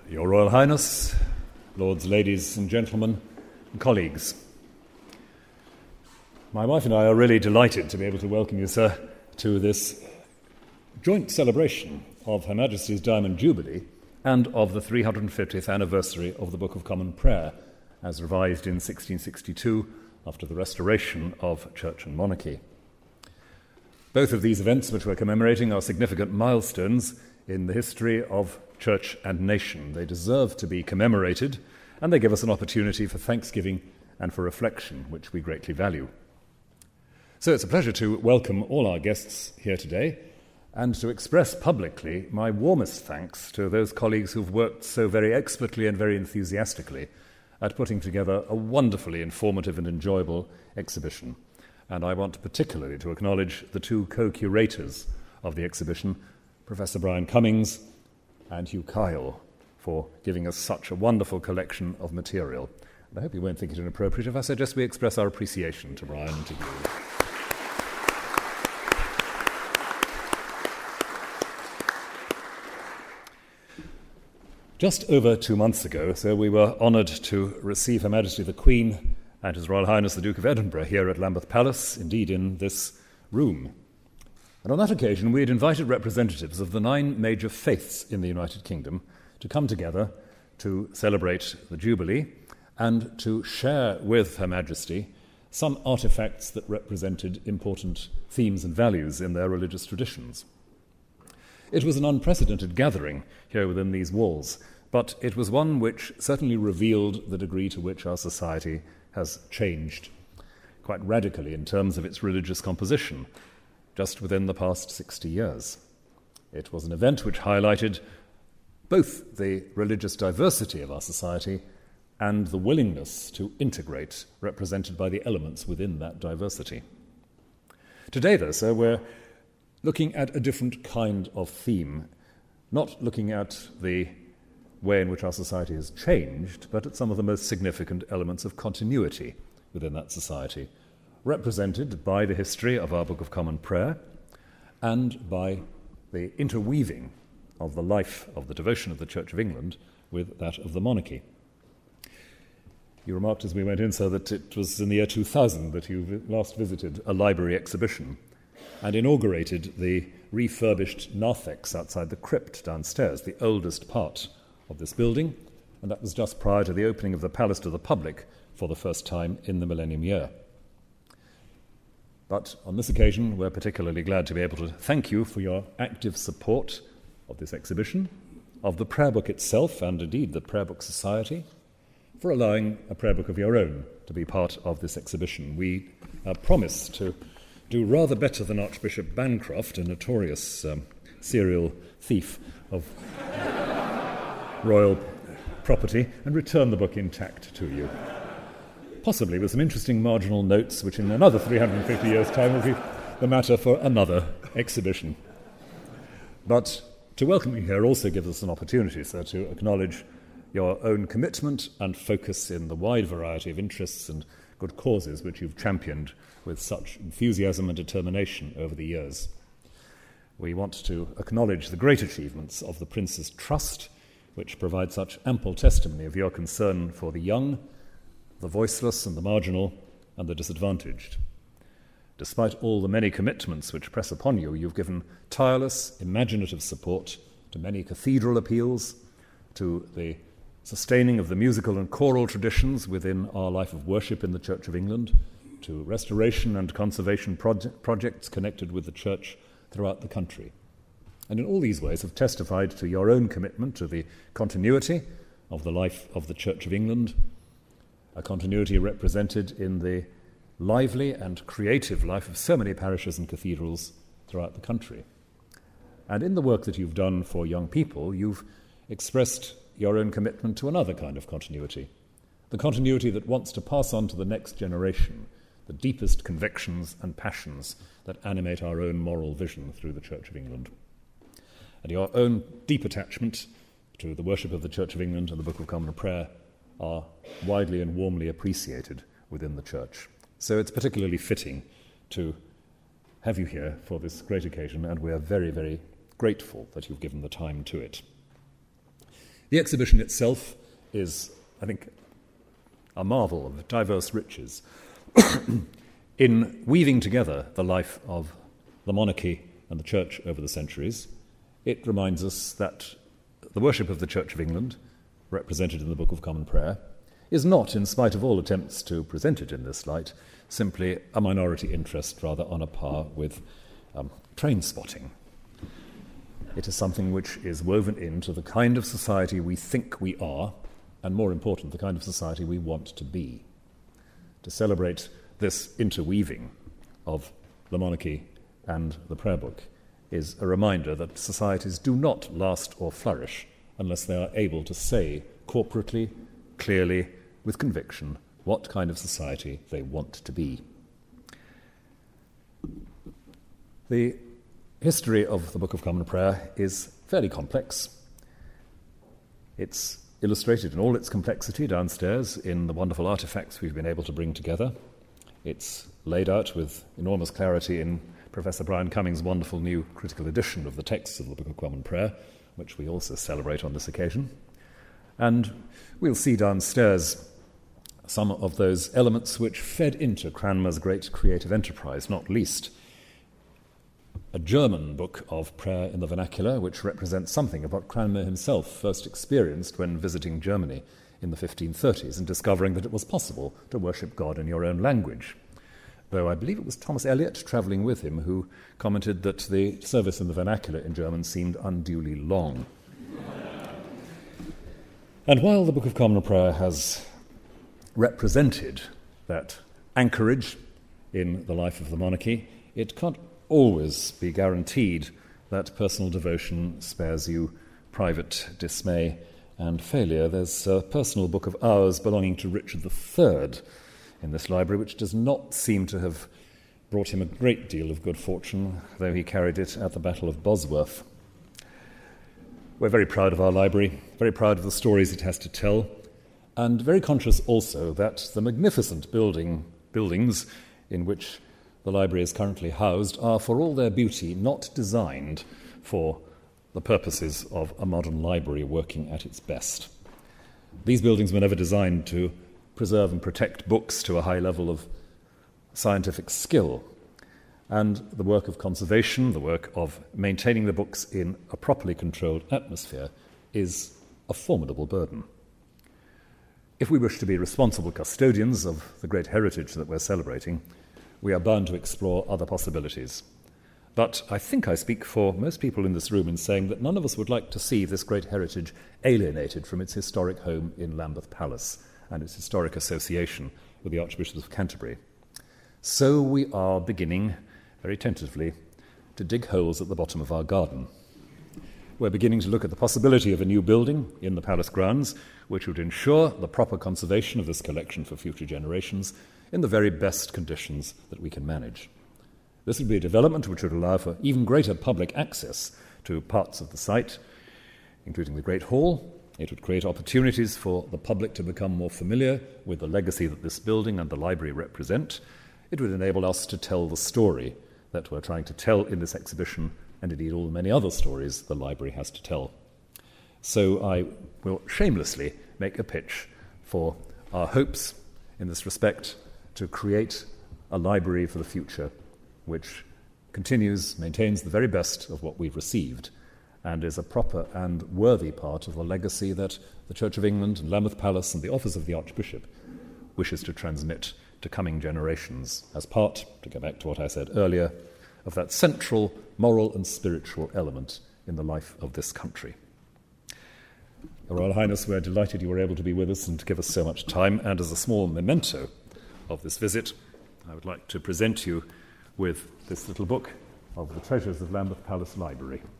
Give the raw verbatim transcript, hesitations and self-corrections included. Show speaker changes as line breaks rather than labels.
Your Royal Highness, Lords, ladies and gentlemen, and colleagues, my wife and I are really delighted to be able to welcome you, sir, to this joint celebration of Her Majesty's Diamond Jubilee and of the three hundred fiftieth anniversary of the Book of Common Prayer, as revised in sixteen sixty-two after the restoration of church and monarchy. Both of these events which we're commemorating are significant milestones in the history of church and nation. They deserve to be commemorated, and they give us an opportunity for thanksgiving and for reflection, which we greatly value. So it's a pleasure to welcome all our guests here today and to express publicly my warmest thanks to those colleagues who've worked so very expertly and very enthusiastically at putting together a wonderfully informative and enjoyable exhibition. And I want particularly to acknowledge the two co-curators of the exhibition, Professor Brian Cummings and Hugh Kyle, for giving us such a wonderful collection of material. And I hope you won't think it inappropriate if I suggest we express our appreciation to Brian and to you. Just over two months ago, so we were honoured to receive Her Majesty the Queen and His Royal Highness the Duke of Edinburgh here at Lambeth Palace, indeed in this room. And on that occasion, we had invited representatives of the nine major faiths in the United Kingdom to come together to celebrate the Jubilee and to share with Her Majesty some artefacts that represented important themes and values in their religious traditions. It was an unprecedented gathering here within these walls, but it was one which certainly revealed the degree to which our society has changed quite radically in terms of its religious composition just within the past sixty years. It was an event which highlighted both the religious diversity of our society and the willingness to integrate represented by the elements within that diversity. Today, though, sir, we're looking at a different kind of theme, not looking at the way in which our society has changed, but at some of the most significant elements of continuity within that society, represented by the history of our Book of Common Prayer and by the interweaving of the life of the devotion of the Church of England with that of the monarchy. You remarked as we went in, sir, that it was in the year two thousand that you last visited a library exhibition and inaugurated the refurbished narthex outside the crypt downstairs, the oldest part of this building, and that was just prior to the opening of the palace to the public for the first time in the millennium year. But on this occasion, we're particularly glad to be able to thank you for your active support of this exhibition, of the prayer book itself, and indeed the Prayer Book Society, for allowing a prayer book of your own to be part of this exhibition. We uh, promise to do rather better than Archbishop Bancroft, a notorious um, serial thief of royal property, and return the book intact to you. Possibly with some interesting marginal notes, which in another three hundred fifty years' time will be the matter for another exhibition. But to welcome you here also gives us an opportunity, sir, to acknowledge your own commitment and focus in the wide variety of interests and good causes which you've championed with such enthusiasm and determination over the years. We want to acknowledge the great achievements of the Prince's Trust, which provides such ample testimony of your concern for the young, the voiceless and the marginal, and the disadvantaged. Despite all the many commitments which press upon you, you've given tireless, imaginative support to many cathedral appeals, to the sustaining of the musical and choral traditions within our life of worship in the Church of England, to restoration and conservation proje- projects connected with the Church throughout the country. And in all these ways have testified to your own commitment to the continuity of the life of the Church of England, a continuity represented in the lively and creative life of so many parishes and cathedrals throughout the country. And in the work that you've done for young people, you've expressed your own commitment to another kind of continuity, the continuity that wants to pass on to the next generation the deepest convictions and passions that animate our own moral vision through the Church of England. And your own deep attachment to the worship of the Church of England and the Book of Common Prayer are widely and warmly appreciated within the Church. So it's particularly fitting to have you here for this great occasion, and we are very, very grateful that you've given the time to it. The exhibition itself is, I think, a marvel of diverse riches in weaving together the life of the monarchy and the church over the centuries. It reminds us that the worship of the Church of England, represented in the Book of Common Prayer, is not, in spite of all attempts to present it in this light, simply a minority interest rather on a par with um, train spotting. It is something which is woven into the kind of society we think we are, and more important, the kind of society we want to be. To celebrate this interweaving of the monarchy and the prayer book is a reminder that societies do not last or flourish unless they are able to say corporately, clearly, with conviction, what kind of society they want to be. The history of the Book of Common Prayer is fairly complex. It's illustrated in all its complexity downstairs in the wonderful artifacts we've been able to bring together. It's laid out with enormous clarity in Professor Brian Cummings' wonderful new critical edition of the texts of the Book of Common Prayer, which we also celebrate on this occasion. And we'll see downstairs some of those elements which fed into Cranmer's great creative enterprise, not least a German book of prayer in the vernacular, which represents something of what Cranmer himself first experienced when visiting Germany in the fifteen thirties and discovering that it was possible to worship God in your own language. Though I believe it was Thomas Eliot, travelling with him, who commented that the service in the vernacular in German seemed unduly long. And while the Book of Common Prayer has represented that anchorage in the life of the monarchy, it can't always be guaranteed that personal devotion spares you private dismay and failure. There's a personal book of Hours belonging to Richard the Third in this library, which does not seem to have brought him a great deal of good fortune, though he carried it at the Battle of Bosworth. We're very proud of our library, very proud of the stories it has to tell, and very conscious also that the magnificent building buildings in which the library is currently housed are, for all their beauty, not designed for the purposes of a modern library working at its best. These buildings were never designed to preserve and protect books to a high level of scientific skill, and the work of conservation, the work of maintaining the books in a properly controlled atmosphere, is a formidable burden. If we wish to be responsible custodians of the great heritage that we're celebrating, we are bound to explore other possibilities. But I think I speak for most people in this room in saying that none of us would like to see this great heritage alienated from its historic home in Lambeth Palace and its historic association with the Archbishop of Canterbury. So we are beginning, very tentatively, to dig holes at the bottom of our garden. We're beginning to look at the possibility of a new building in the palace grounds, which would ensure the proper conservation of this collection for future generations in the very best conditions that we can manage. This would be a development which would allow for even greater public access to parts of the site, including the Great Hall. It would create opportunities for the public to become more familiar with the legacy that this building and the library represent. It would enable us to tell the story that we're trying to tell in this exhibition, and indeed all the many other stories the library has to tell. So I will shamelessly make a pitch for our hopes in this respect to create a library for the future which continues, maintains the very best of what we've received, and is a proper and worthy part of the legacy that the Church of England and Lambeth Palace and the office of the Archbishop wishes to transmit to coming generations as part, to go back to what I said earlier, of that central moral and spiritual element in the life of this country. Your Royal Highness, we're delighted you were able to be with us and to give us so much time, and as a small memento of this visit, I would like to present you with this little book of the treasures of Lambeth Palace Library.